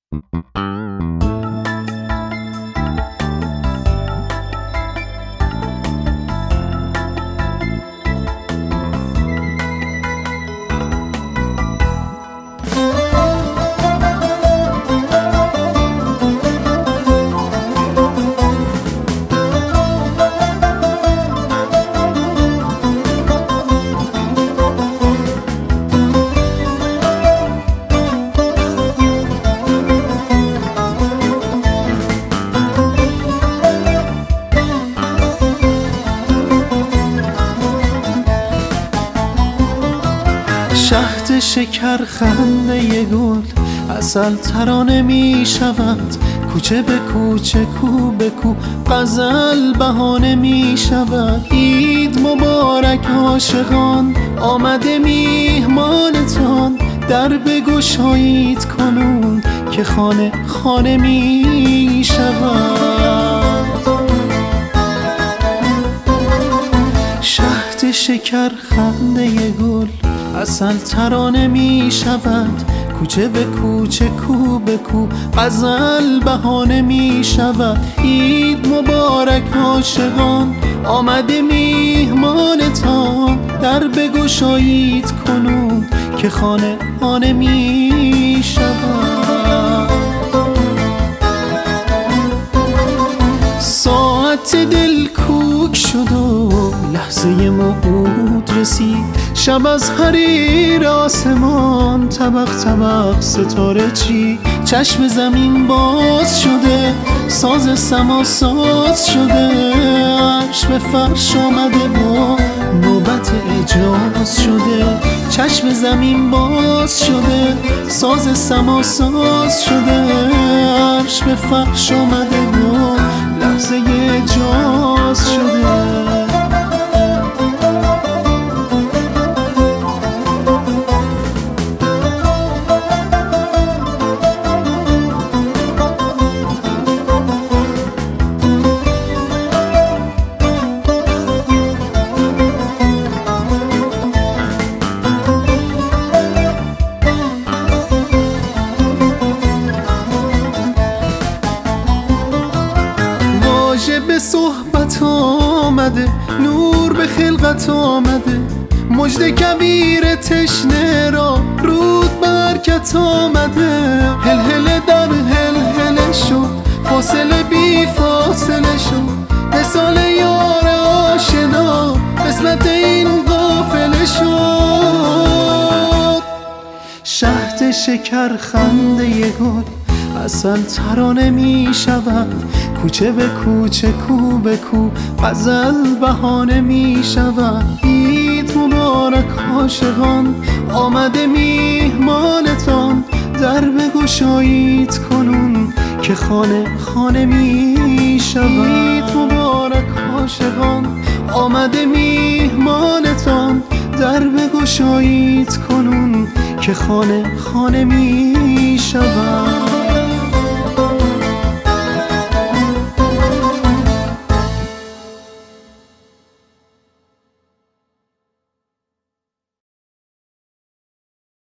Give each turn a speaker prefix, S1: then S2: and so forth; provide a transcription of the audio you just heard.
S1: شهد شکر خنده گل عسل ترانه می شود، کوچه به کوچه کو به کو غزل بهانه می شود. عید مبارک عاشقان، آمده میهمانتان، در بگشایید کنون که خانه خانه می شود. شهد شکر خنده گل عسل ترانه می شود، کوچه به کوچه کو به کو غزل بهانه می شود. عید مبارک عاشقان، آمده میهمانتان، در بگشایید کنون که خانه خانه می شود. ساعت دل کوک شد و لحظه موعود رسید، شب از حریر آسمان طبق طبق ستاره چی، چشم زمین باز شده، ساز سما ساز شده، عرش به فرش آمده و نوبت اجاز شده. چشم زمین باز شده، ساز سما ساز شده، عرش به فرش آمده و لحظه اجاز شده. به صحبت آمده، نور به خلقت آمده، مژده کبیر تشنه را رود برکت آمده. هلهله در هلهله شد، فاصله بی فاصله شد، مثال یار آشنا قسمت این قافله شد. شهد شکر خنده گل عسل ترانه می شود، کوچه به کوچه کو به کو غزل بهانه می شود. عید مبارک عاشقان، آمده میهمانتان، در بگشایید کنون که خانه خانه می شود. عید مبارک عاشقان، آمده میهمانتان، در بگشایید کنون که خانه خانه می شود.